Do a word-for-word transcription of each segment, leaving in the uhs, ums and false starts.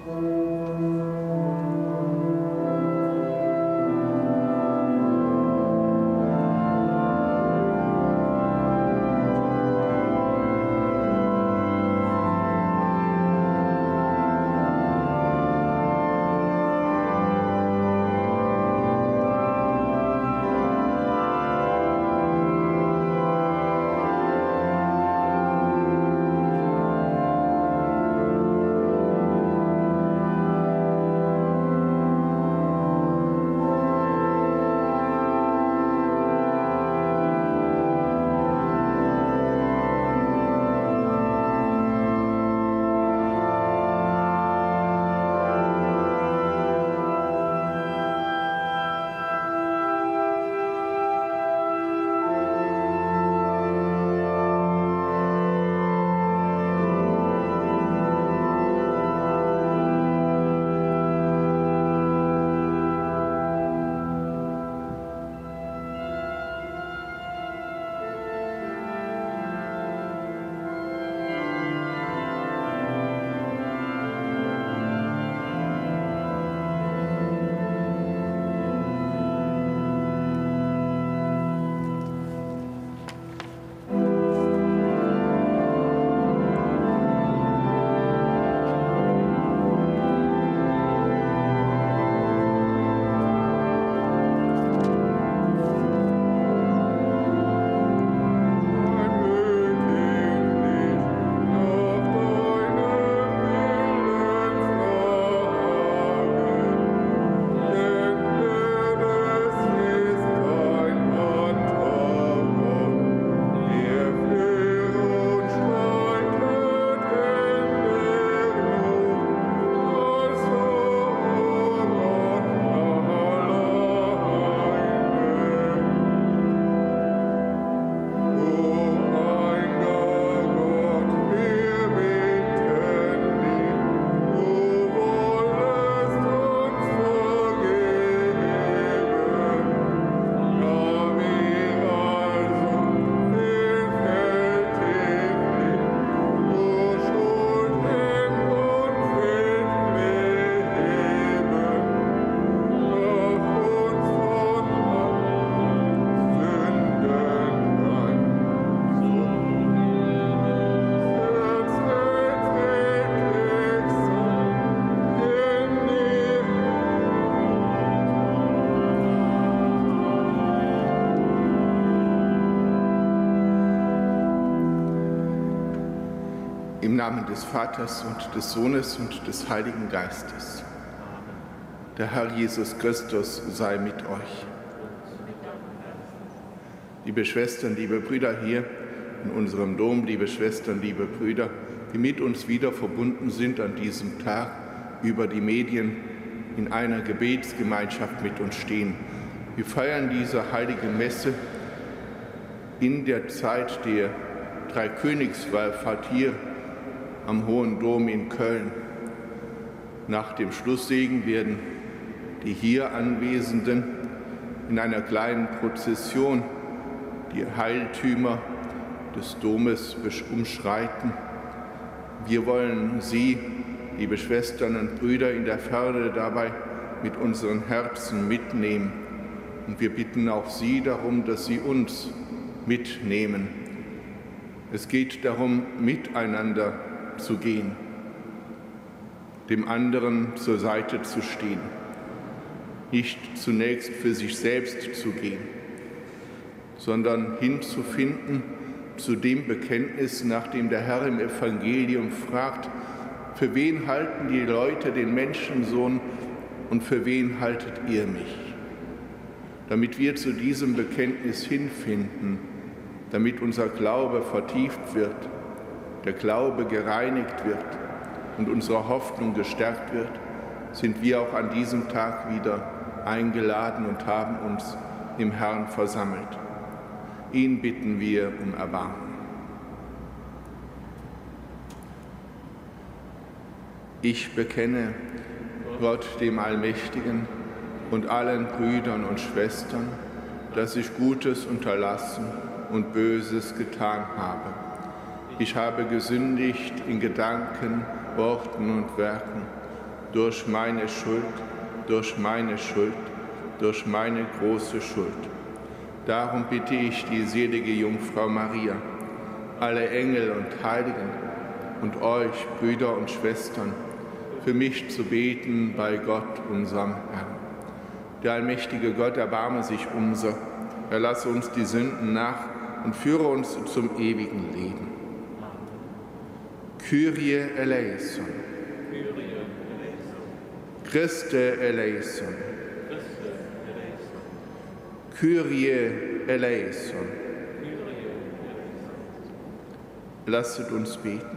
Im Namen des Vaters und des Sohnes und des Heiligen Geistes. Der Herr Jesus Christus sei mit euch. Liebe Schwestern, liebe Brüder hier in unserem Dom, liebe Schwestern, liebe Brüder, die mit uns wieder verbunden sind an diesem Tag über die Medien in einer Gebetsgemeinschaft mit uns stehen. Wir feiern diese heilige Messe in der Zeit der Dreikönigswallfahrt hier am Hohen Dom in Köln. Nach dem Schlusssegen werden die hier Anwesenden in einer kleinen Prozession die Heiligtümer des Domes umschreiten. Wir wollen Sie, liebe Schwestern und Brüder, in der Ferne dabei mit unseren Herzen mitnehmen. Und wir bitten auch Sie darum, dass Sie uns mitnehmen. Es geht darum, miteinander zu gehen, dem anderen zur Seite zu stehen, nicht zunächst für sich selbst zu gehen, sondern hinzufinden zu dem Bekenntnis, nach dem der Herr im Evangelium fragt: Für wen halten die Leute den Menschensohn und für wen haltet ihr mich? Damit wir zu diesem Bekenntnis hinfinden, damit unser Glaube vertieft wird, der Glaube gereinigt wird und unsere Hoffnung gestärkt wird, sind wir auch an diesem Tag wieder eingeladen und haben uns im Herrn versammelt. Ihn bitten wir um Erbarmen. Ich bekenne Gott, dem Allmächtigen, und allen Brüdern und Schwestern, dass ich Gutes unterlassen und Böses getan habe. Ich habe gesündigt in Gedanken, Worten und Werken, durch meine Schuld, durch meine Schuld, durch meine große Schuld. Darum bitte ich die selige Jungfrau Maria, alle Engel und Heiligen und euch, Brüder und Schwestern, für mich zu beten bei Gott, unserem Herrn. Der allmächtige Gott erbarme sich unser, erlasse uns die Sünden nach und führe uns zum ewigen Leben. Kyrie eleison. Christe eleison. Kyrie eleison. Lasset uns beten.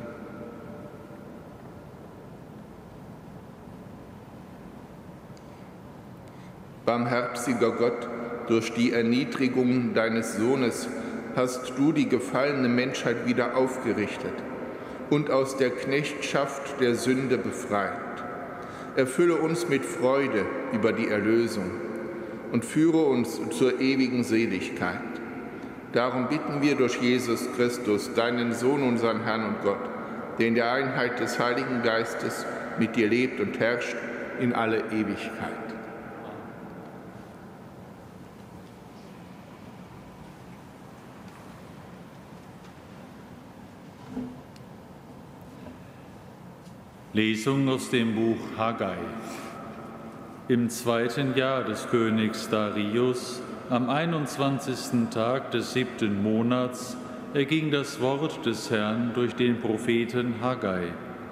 Barmherziger Gott, durch die Erniedrigung deines Sohnes hast du die gefallene Menschheit wieder aufgerichtet und aus der Knechtschaft der Sünde befreit. Erfülle uns mit Freude über die Erlösung und führe uns zur ewigen Seligkeit. Darum bitten wir durch Jesus Christus, deinen Sohn, unseren Herrn und Gott, der in der Einheit des Heiligen Geistes mit dir lebt und herrscht in alle Ewigkeit. Lesung aus dem Buch Haggai. Im zweiten Jahr des Königs Darius, am einundzwanzigsten Tag des siebten Monats, erging das Wort des Herrn durch den Propheten Haggai.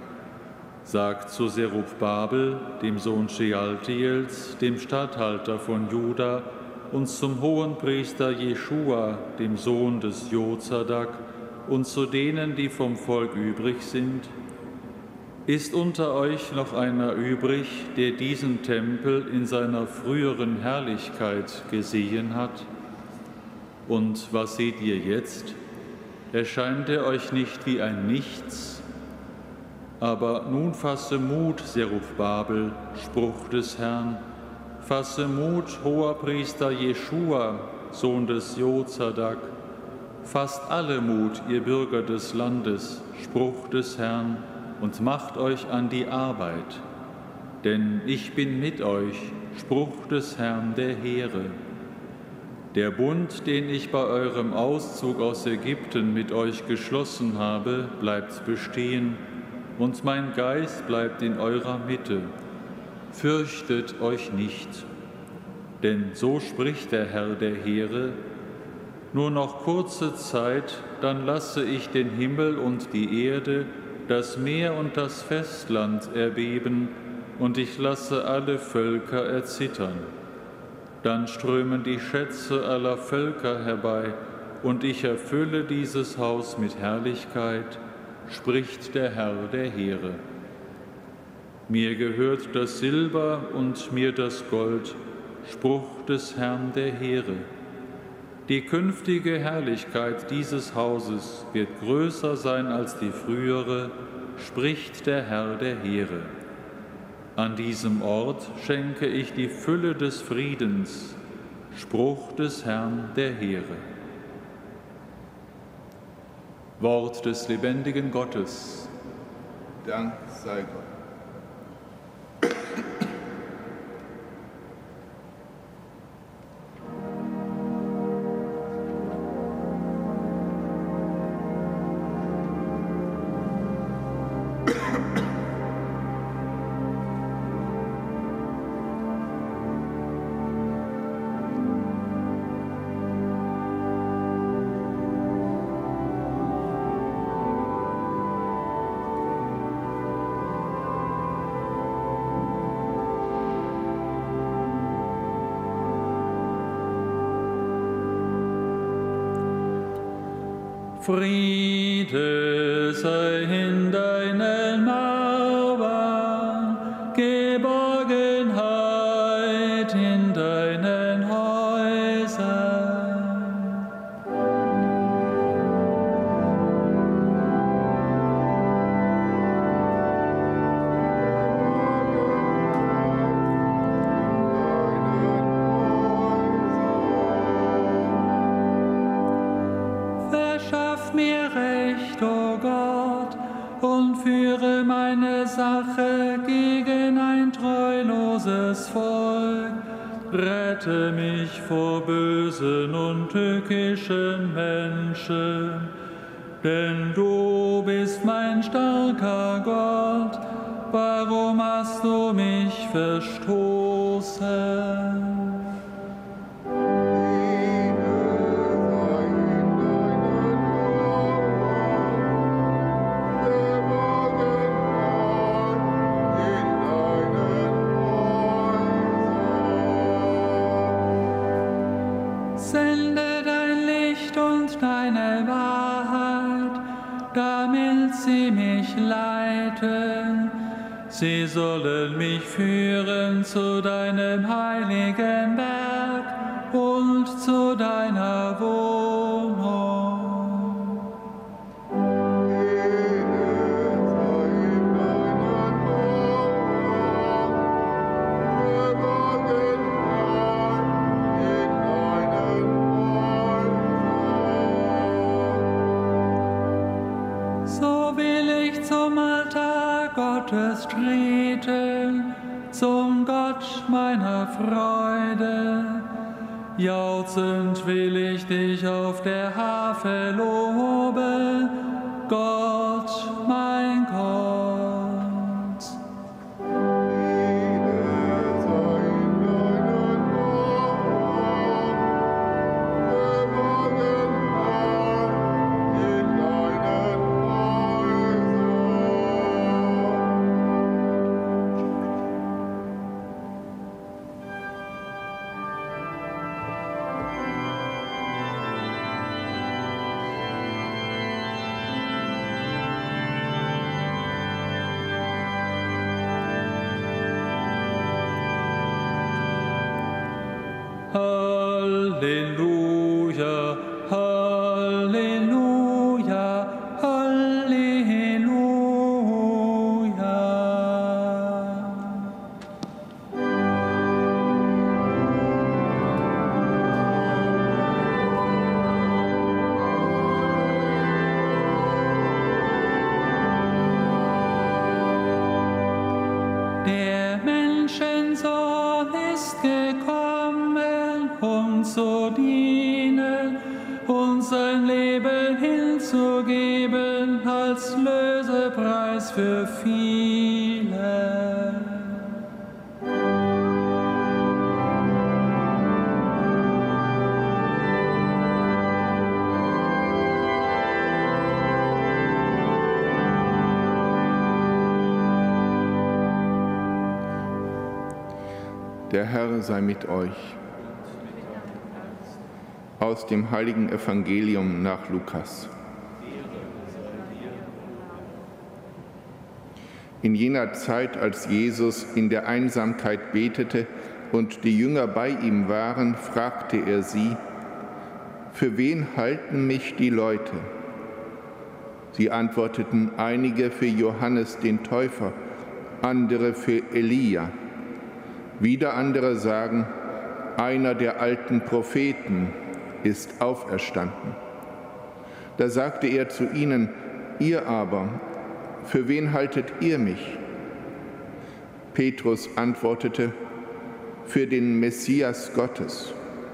Sagt zu Zerubabel, dem Sohn Shealtiels, dem Statthalter von Juda, und zum Hohenpriester Jeschua, dem Sohn des Jozadak, und zu denen, die vom Volk übrig sind: Ist unter euch noch einer übrig, der diesen Tempel in seiner früheren Herrlichkeit gesehen hat? Und was seht ihr jetzt? Erscheint er euch nicht wie ein Nichts? Aber nun fasse Mut, Zerubabel, Spruch des Herrn. Fasse Mut, Hoherpriester Jeschua, Sohn des Jozadak. Fasst alle Mut, ihr Bürger des Landes, Spruch des Herrn, und macht euch an die Arbeit. Denn ich bin mit euch, Spruch des Herrn der Heere. Der Bund, den ich bei eurem Auszug aus Ägypten mit euch geschlossen habe, bleibt bestehen, und mein Geist bleibt in eurer Mitte. Fürchtet euch nicht, denn so spricht der Herr der Heere: Nur noch kurze Zeit, dann lasse ich den Himmel und die Erde, das Meer und das Festland erbeben, und ich lasse alle Völker erzittern. Dann strömen die Schätze aller Völker herbei, und ich erfülle dieses Haus mit Herrlichkeit, spricht der Herr der Heere. Mir gehört das Silber und mir das Gold, Spruch des Herrn der Heere. Die künftige Herrlichkeit dieses Hauses wird größer sein als die frühere, spricht der Herr der Heere. An diesem Ort schenke ich die Fülle des Friedens, Spruch des Herrn der Heere. Wort des lebendigen Gottes. Dank sei Gott. Friede sei in deinen Mauern, Geborgenheit in deinen Häusern. Verschaff mir Recht, o Gott, führe meine Sache gegen ein treuloses Volk. Rette mich vor bösen und tückischen Menschen, denn du bist mein starker Gott. Warum hast du mich verstoßen? Sende dein Licht und deine Wahrheit, damit sie mich leiten. Sie sollen mich führen zu deinem heiligen Berg und zu deiner Wohnung. So will ich zum Altar Gottes treten, zum Gott meiner Freude. Jauchzend will ich dich auf der Harfe loben, Gott, mein Gott. Halleluja, Halleluja, Halleluja. Der Menschensohn ist gekommen, um zu dienen und sein Leben hinzugeben als Lösepreis für viele. Der Herr sei mit euch. Aus dem heiligen Evangelium nach Lukas. In jener Zeit, als Jesus in der Einsamkeit betete und die Jünger bei ihm waren, fragte er sie: Für wen halten mich die Leute? Sie antworteten: Einige für Johannes den Täufer, andere für Elia. Wieder andere sagen: Einer der alten Propheten ist auferstanden. Da sagte er zu ihnen: Ihr aber, für wen haltet ihr mich? Petrus antwortete: Für den Messias Gottes.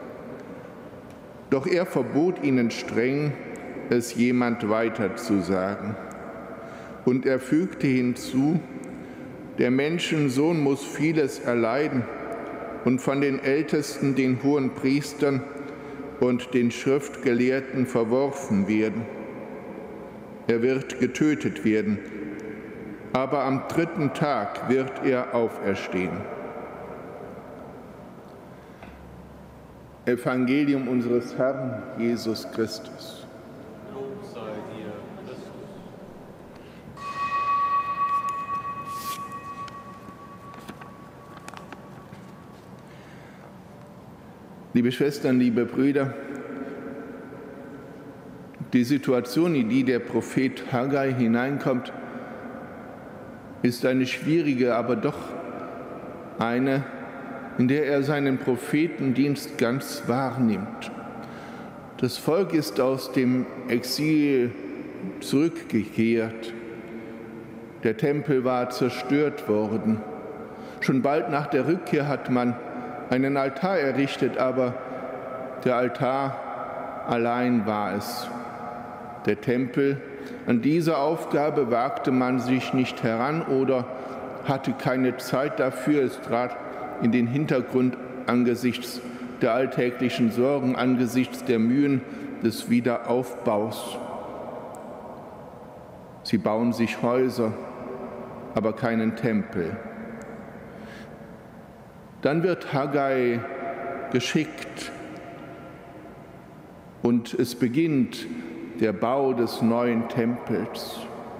Doch er verbot ihnen streng, es jemand weiter zu sagen. Und er fügte hinzu: Der Menschensohn muss vieles erleiden und von den Ältesten, den Hohenpriestern und den Schriftgelehrten verworfen werden. Er wird getötet werden, aber am dritten Tag wird er auferstehen. Evangelium unseres Herrn Jesus Christus. Lob sei dir, Christus. Liebe Schwestern, liebe Brüder, die Situation, in die der Prophet Haggai hineinkommt, ist eine schwierige, aber doch eine, in der er seinen Prophetendienst ganz wahrnimmt. Das Volk ist aus dem Exil zurückgekehrt. Der Tempel war zerstört worden. Schon bald nach der Rückkehr hat man einen Altar errichtet, aber der Altar allein war es. Der Tempel, an diese Aufgabe wagte man sich nicht heran oder hatte keine Zeit dafür. Es trat in den Hintergrund angesichts der alltäglichen Sorgen, angesichts der Mühen des Wiederaufbaus. Sie bauen sich Häuser, aber keinen Tempel. Dann wird Haggai geschickt und es beginnt der Bau des neuen Tempels.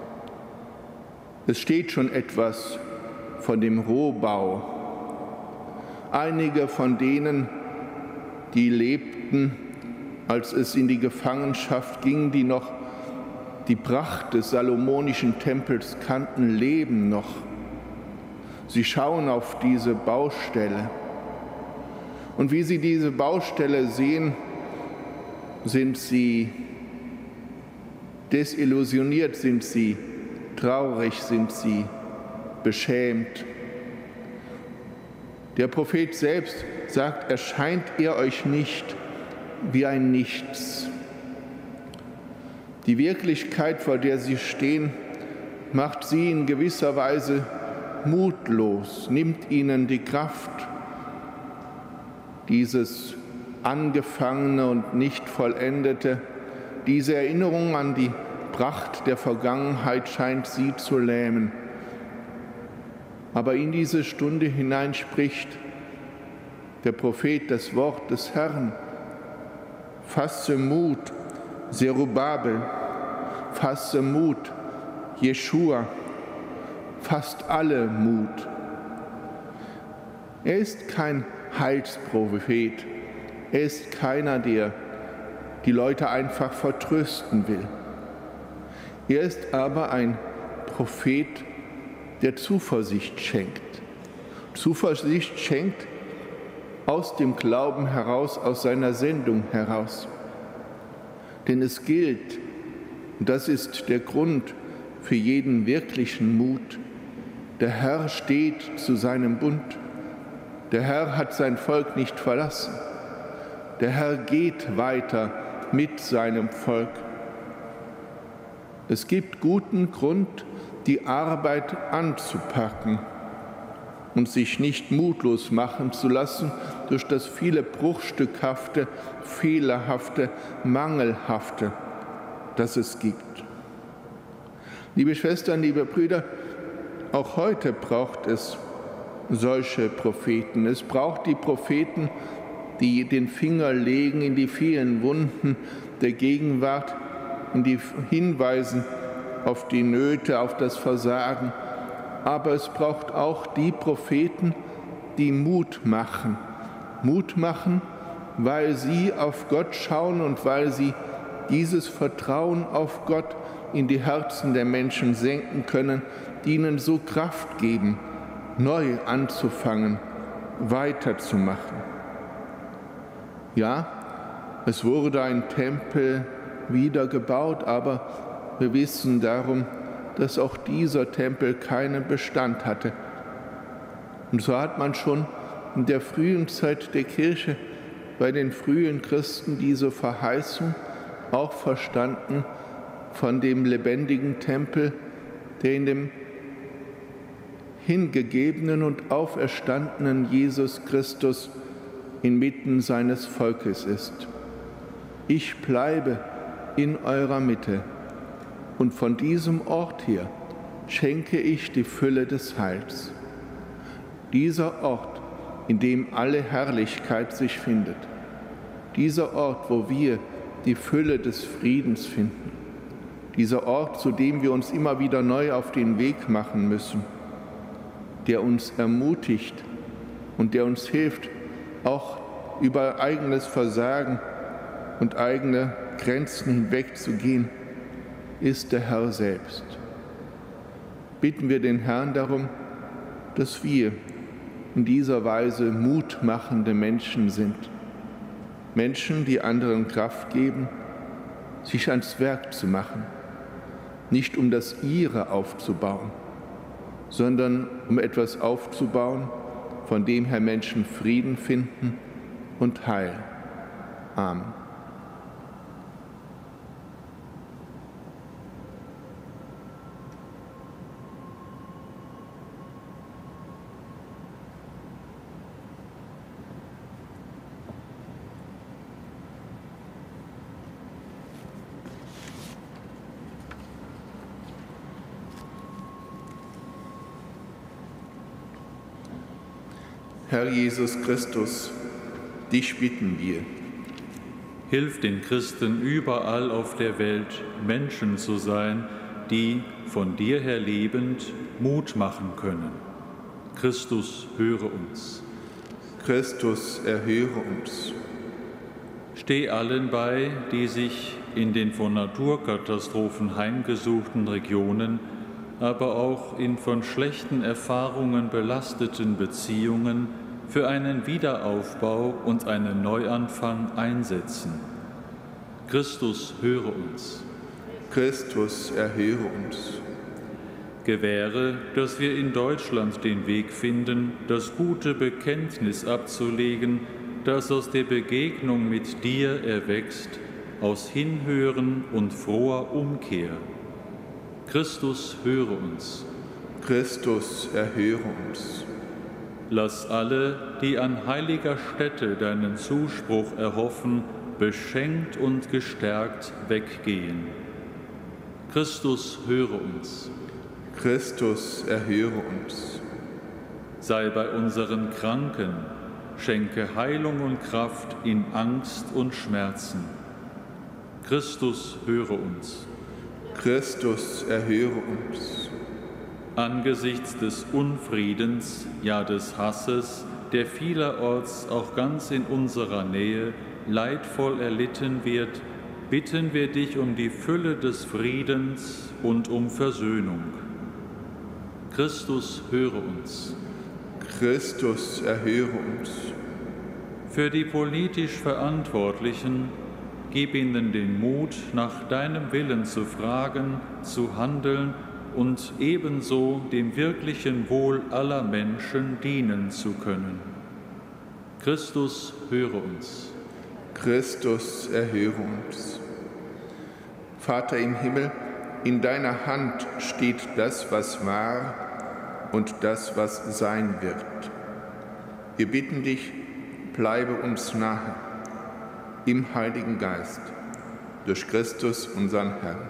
Es steht schon etwas von dem Rohbau. Einige von denen, die lebten, als es in die Gefangenschaft ging, die noch die Pracht des salomonischen Tempels kannten, leben noch. Sie schauen auf diese Baustelle. Und wie sie diese Baustelle sehen, sind sie desillusioniert, sind sie traurig, sind sie beschämt. Der Prophet selbst sagt, erscheint er euch nicht wie ein Nichts. Die Wirklichkeit, vor der sie stehen, macht sie in gewisser Weise mutlos, nimmt ihnen die Kraft. Dieses Angefangene und nicht Vollendete, diese Erinnerung an die Pracht der Vergangenheit scheint sie zu lähmen. Aber in diese Stunde hinein spricht der Prophet das Wort des Herrn. Fasse Mut, Zerubabel, fasse Mut, Jeschua, fasst alle Mut. Er ist kein Heilsprophet, er ist keiner, der die Leute einfach vertrösten will. Er ist aber ein Prophet, der Zuversicht schenkt. Zuversicht schenkt aus dem Glauben heraus, aus seiner Sendung heraus. Denn es gilt, und das ist der Grund für jeden wirklichen Mut, der Herr steht zu seinem Bund. Der Herr hat sein Volk nicht verlassen. Der Herr geht weiter mit seinem Volk. Es gibt guten Grund, die Arbeit anzupacken und sich nicht mutlos machen zu lassen durch das viele bruchstückhafte, fehlerhafte, mangelhafte, das es gibt. Liebe Schwestern, liebe Brüder, auch heute braucht es solche Propheten. Es braucht die Propheten, die den Finger legen in die vielen Wunden der Gegenwart, in die Hinweisen auf die Nöte, auf das Versagen. Aber es braucht auch die Propheten, die Mut machen. Mut machen, weil sie auf Gott schauen und weil sie dieses Vertrauen auf Gott in die Herzen der Menschen senken können, die ihnen so Kraft geben, neu anzufangen, weiterzumachen. Ja, es wurde ein Tempel wieder gebaut, aber wir wissen darum, dass auch dieser Tempel keinen Bestand hatte. Und so hat man schon in der frühen Zeit der Kirche bei den frühen Christen diese Verheißung auch verstanden von dem lebendigen Tempel, der in dem hingegebenen und auferstandenen Jesus Christus inmitten seines Volkes ist. Ich bleibe in eurer Mitte und von diesem Ort her schenke ich die Fülle des Heils. Dieser Ort, in dem alle Herrlichkeit sich findet. Dieser Ort, wo wir die Fülle des Friedens finden. Dieser Ort, zu dem wir uns immer wieder neu auf den Weg machen müssen, der uns ermutigt und der uns hilft, auch über eigenes Versagen und eigene Grenzen hinwegzugehen, ist der Herr selbst. Bitten wir den Herrn darum, dass wir in dieser Weise mutmachende Menschen sind. Menschen, die anderen Kraft geben, sich ans Werk zu machen, nicht um das Ihre aufzubauen, sondern um etwas aufzubauen, von dem Herr Menschen Frieden finden und Heil. Amen. Herr Jesus Christus, dich bitten wir. Hilf den Christen überall auf der Welt, Menschen zu sein, die, von dir her lebend, Mut machen können. Christus, höre uns. Christus, erhöre uns. Steh allen bei, die sich in den von Naturkatastrophen heimgesuchten Regionen, aber auch in von schlechten Erfahrungen belasteten Beziehungen für einen Wiederaufbau und einen Neuanfang einsetzen. Christus, höre uns. Christus, erhöre uns. Gewähre, dass wir in Deutschland den Weg finden, das gute Bekenntnis abzulegen, das aus der Begegnung mit dir erwächst, aus Hinhören und froher Umkehr. Christus, höre uns. Christus, erhöre uns. Lass alle, die an heiliger Stätte deinen Zuspruch erhoffen, beschenkt und gestärkt weggehen. Christus, höre uns. Christus, erhöre uns. Sei bei unseren Kranken, schenke Heilung und Kraft in Angst und Schmerzen. Christus, höre uns. Christus, erhöre uns. Angesichts des Unfriedens, ja des Hasses, der vielerorts auch ganz in unserer Nähe leidvoll erlitten wird, bitten wir dich um die Fülle des Friedens und um Versöhnung. Christus, höre uns. Christus, erhöre uns. Für die politisch Verantwortlichen, gib ihnen den Mut, nach deinem Willen zu fragen, zu handeln und ebenso dem wirklichen Wohl aller Menschen dienen zu können. Christus, höre uns. Christus, erhöre uns. Vater im Himmel, in deiner Hand steht das, was war und das, was sein wird. Wir bitten dich, bleibe uns nahe, im Heiligen Geist, durch Christus, unseren Herrn.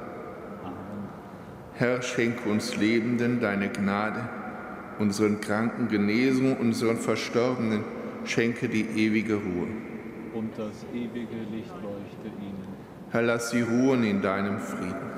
Herr, schenke uns Lebenden deine Gnade, unseren Kranken Genesung, unseren Verstorbenen schenke die ewige Ruhe. Und das ewige Licht leuchte ihnen. Herr, lass sie ruhen in deinem Frieden.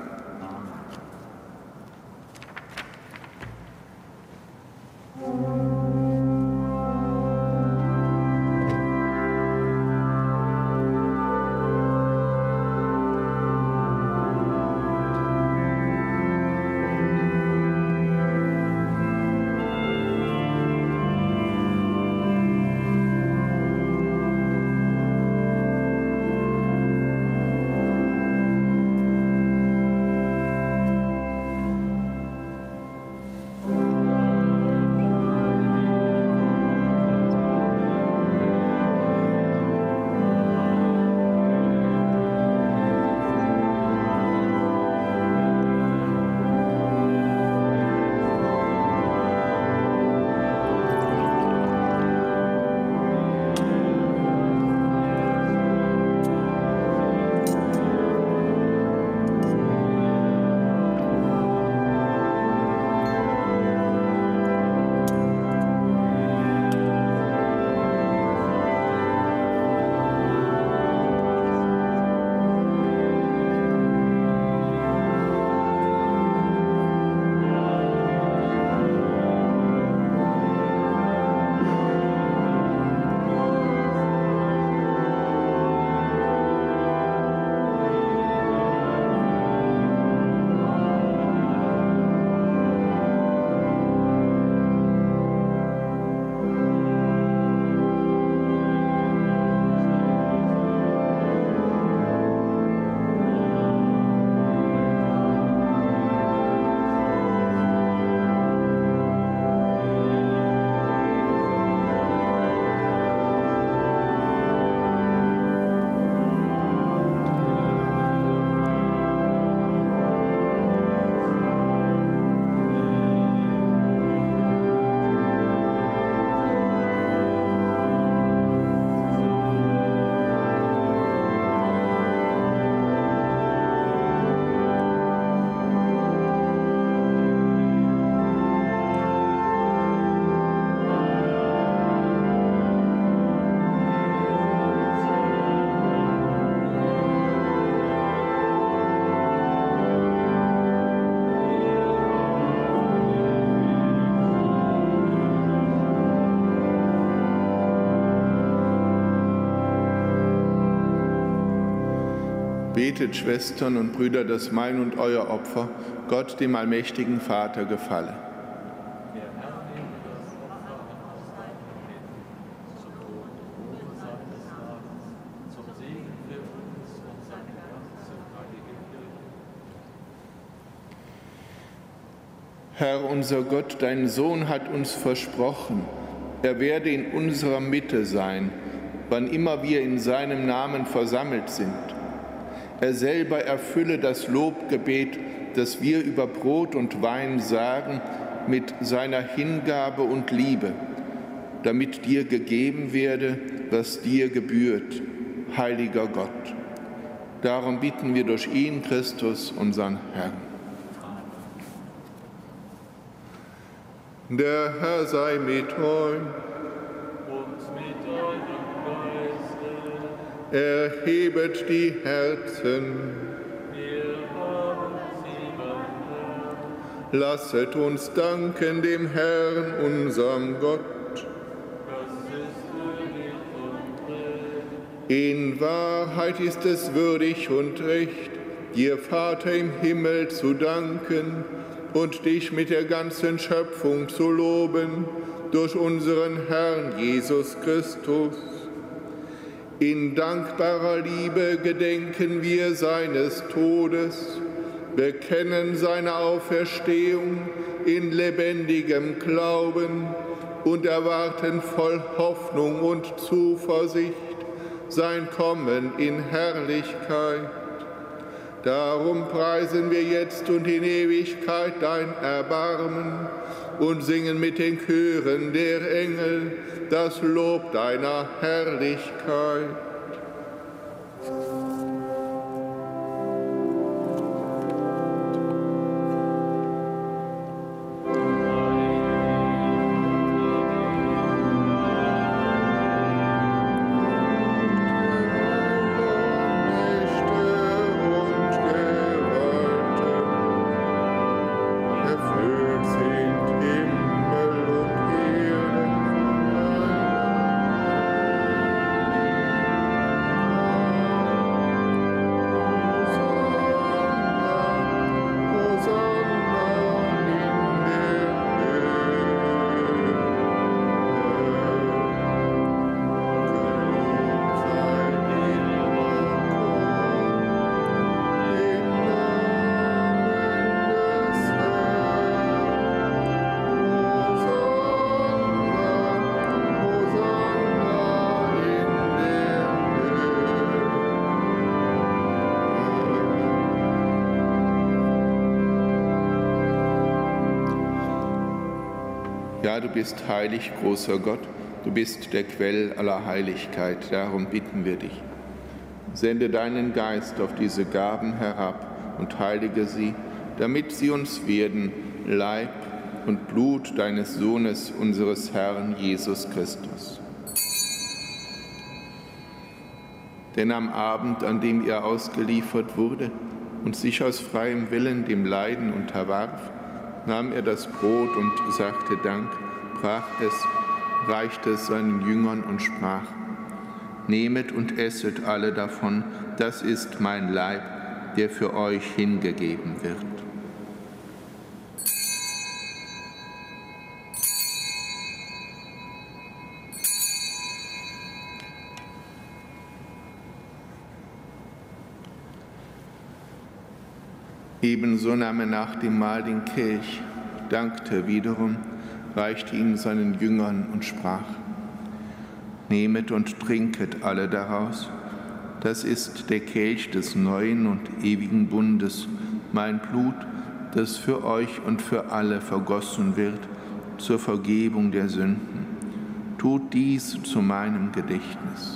Betet, Schwestern und Brüder, dass mein und euer Opfer Gott, dem allmächtigen Vater, gefalle. Herr, unser Gott, dein Sohn hat uns versprochen, er werde in unserer Mitte sein, wann immer wir in seinem Namen versammelt sind. Er selber erfülle das Lobgebet, das wir über Brot und Wein sagen, mit seiner Hingabe und Liebe, damit dir gegeben werde, was dir gebührt, heiliger Gott. Darum bitten wir durch ihn, Christus, unseren Herrn. Der Herr sei mit euch. Und mit eurem Geiste. Erhebet die Herzen. Wir haben sie beim Herrn. Lasset uns danken dem Herrn, unserem Gott. Das ist würdig und recht. In Wahrheit ist es würdig und recht, dir, Vater im Himmel, zu danken und dich mit der ganzen Schöpfung zu loben, durch unseren Herrn Jesus Christus. In dankbarer Liebe gedenken wir seines Todes, bekennen seine Auferstehung in lebendigem Glauben und erwarten voll Hoffnung und Zuversicht sein Kommen in Herrlichkeit. Darum preisen wir jetzt und in Ewigkeit dein Erbarmen und singen mit den Chören der Engel das Lob deiner Herrlichkeit. Ja, du bist heilig, großer Gott, du bist der Quell aller Heiligkeit, darum bitten wir dich. Sende deinen Geist auf diese Gaben herab und heilige sie, damit sie uns werden, Leib und Blut deines Sohnes, unseres Herrn Jesus Christus. Denn am Abend, an dem er ausgeliefert wurde und sich aus freiem Willen dem Leiden unterwarf, nahm er das Brot und sagte Dank, brach es, reichte es seinen Jüngern und sprach: Nehmet und esset alle davon, das ist mein Leib, der für euch hingegeben wird. Ebenso nahm er nach dem Mahl den Kelch, dankte wiederum, reichte ihn seinen Jüngern und sprach: Nehmet und trinket alle daraus, das ist der Kelch des neuen und ewigen Bundes, mein Blut, das für euch und für alle vergossen wird zur Vergebung der Sünden. Tut dies zu meinem Gedächtnis.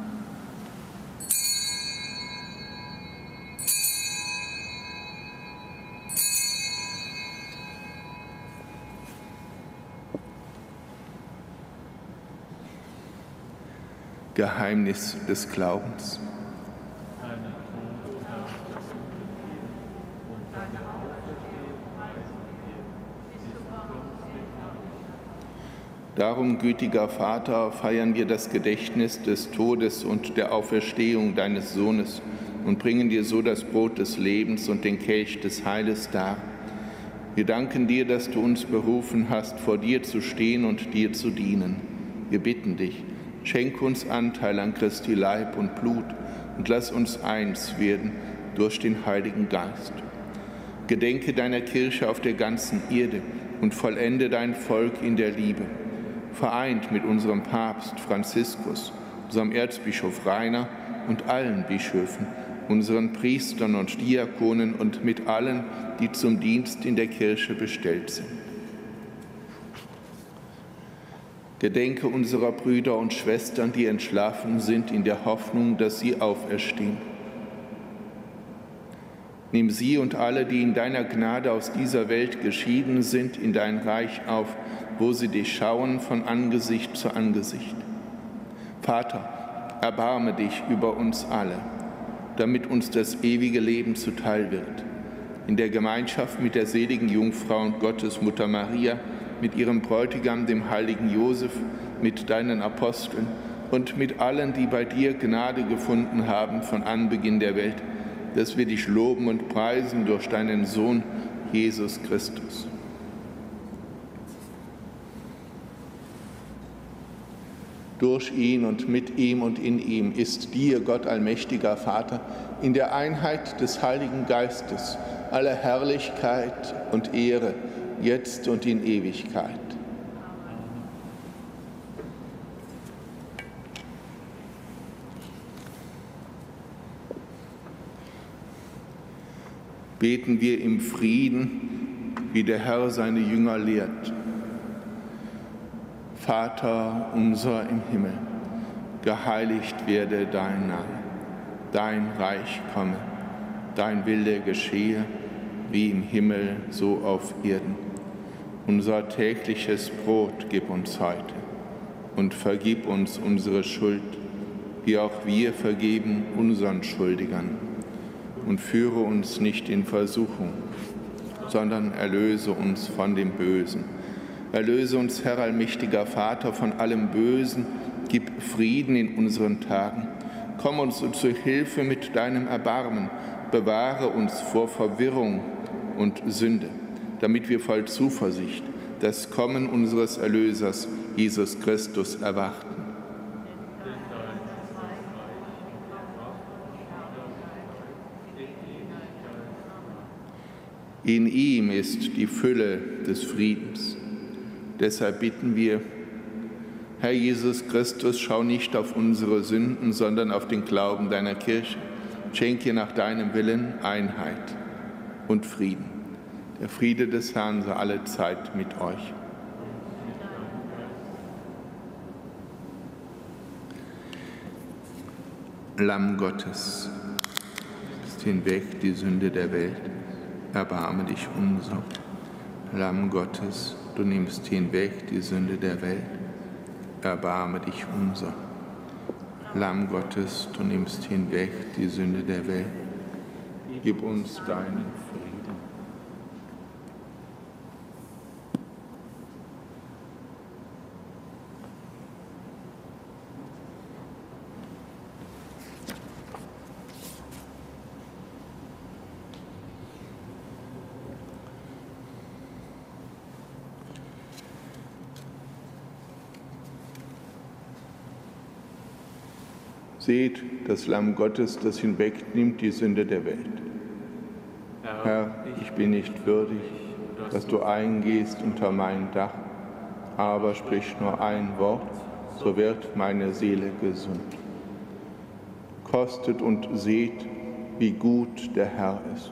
Geheimnis des Glaubens. Darum, gütiger Vater, feiern wir das Gedächtnis des Todes und der Auferstehung deines Sohnes und bringen dir so das Brot des Lebens und den Kelch des Heiles dar. Wir danken dir, dass du uns berufen hast, vor dir zu stehen und dir zu dienen. Wir bitten dich, schenke uns Anteil an Christi Leib und Blut und lass uns eins werden durch den Heiligen Geist. Gedenke deiner Kirche auf der ganzen Erde und vollende dein Volk in der Liebe. Vereint mit unserem Papst Franziskus, unserem Erzbischof Rainer und allen Bischöfen, unseren Priestern und Diakonen und mit allen, die zum Dienst in der Kirche bestellt sind. Gedenke unserer Brüder und Schwestern, die entschlafen sind, in der Hoffnung, dass sie auferstehen. Nimm sie und alle, die in deiner Gnade aus dieser Welt geschieden sind, in dein Reich auf, wo sie dich schauen von Angesicht zu Angesicht. Vater, erbarme dich über uns alle, damit uns das ewige Leben zuteil wird. In der Gemeinschaft mit der seligen Jungfrau und Gottesmutter Maria, mit ihrem Bräutigam, dem heiligen Josef, mit deinen Aposteln und mit allen, die bei dir Gnade gefunden haben von Anbeginn der Welt, dass wir dich loben und preisen durch deinen Sohn, Jesus Christus. Durch ihn und mit ihm und in ihm ist dir, Gott allmächtiger Vater, in der Einheit des Heiligen Geistes alle Herrlichkeit und Ehre, jetzt und in Ewigkeit. Beten wir im Frieden, wie der Herr seine Jünger lehrt. Vater unser im Himmel, geheiligt werde dein Name, dein Reich komme, dein Wille geschehe, wie im Himmel, so auf Erden. Unser tägliches Brot gib uns heute und vergib uns unsere Schuld, wie auch wir vergeben unseren Schuldigern. Und führe uns nicht in Versuchung, sondern erlöse uns von dem Bösen. Erlöse uns, Herr allmächtiger Vater, von allem Bösen, gib Frieden in unseren Tagen. Komm uns zu Hilfe mit deinem Erbarmen, bewahre uns vor Verwirrung und Sünde, damit wir voll Zuversicht das Kommen unseres Erlösers, Jesus Christus, erwarten. In ihm ist die Fülle des Friedens. Deshalb bitten wir, Herr Jesus Christus, schau nicht auf unsere Sünden, sondern auf den Glauben deiner Kirche. Schenke nach deinem Willen Einheit und Frieden. Der Friede des Herrn sei alle Zeit mit euch. Lamm Gottes, ist hinweg die Sünde der Welt. Erbarme dich unser. Lamm Gottes, du nimmst hinweg die Sünde der Welt. Erbarme dich unser. Lamm Gottes, du nimmst hinweg die Sünde der Welt. Gib uns deinen Frieden. Seht das Lamm Gottes, das hinwegnimmt die Sünde der Welt. Herr, ich bin nicht würdig, dass du eingehst unter mein Dach, aber sprich nur ein Wort, so wird meine Seele gesund. Kostet und seht, wie gut der Herr ist.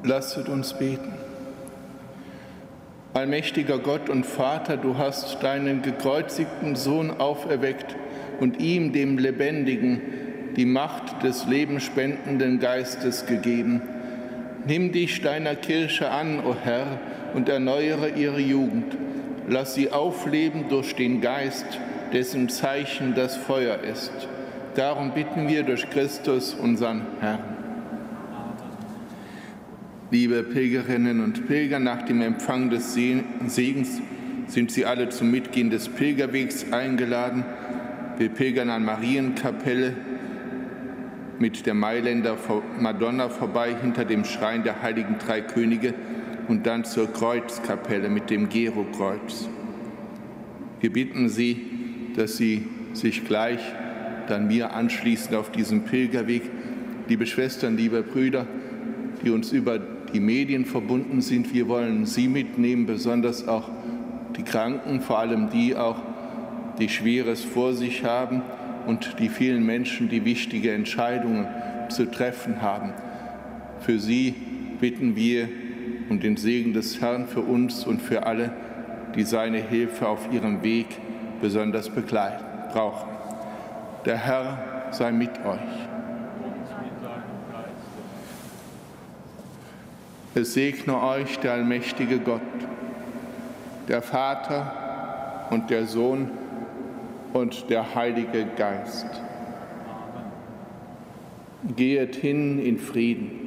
Lasset uns beten. Allmächtiger Gott und Vater, du hast deinen gekreuzigten Sohn auferweckt und ihm, dem Lebendigen, die Macht des lebenspendenden Geistes gegeben. Nimm dich deiner Kirche an, o Herr, und erneuere ihre Jugend. Lass sie aufleben durch den Geist, dessen Zeichen das Feuer ist. Darum bitten wir durch Christus, unseren Herrn. Liebe Pilgerinnen und Pilger, nach dem Empfang des Segens sind Sie alle zum Mitgehen des Pilgerwegs eingeladen. Wir pilgern an Marienkapelle mit der Mailänder Madonna vorbei, hinter dem Schrein der Heiligen Drei Könige und dann zur Kreuzkapelle mit dem Gerokreuz. Wir bitten Sie, dass Sie sich gleich dann mir anschließen auf diesem Pilgerweg. Liebe Schwestern, liebe Brüder, die uns über die Medien verbunden sind, wir wollen Sie mitnehmen, besonders auch die Kranken, vor allem die auch, die Schweres vor sich haben und die vielen Menschen, die wichtige Entscheidungen zu treffen haben. Für sie bitten wir um den Segen des Herrn für uns und für alle, die seine Hilfe auf ihrem Weg besonders begleiten, brauchen. Der Herr sei mit euch. Es segne euch der allmächtige Gott, der Vater und der Sohn und der Heilige Geist. Amen. Gehet hin in Frieden.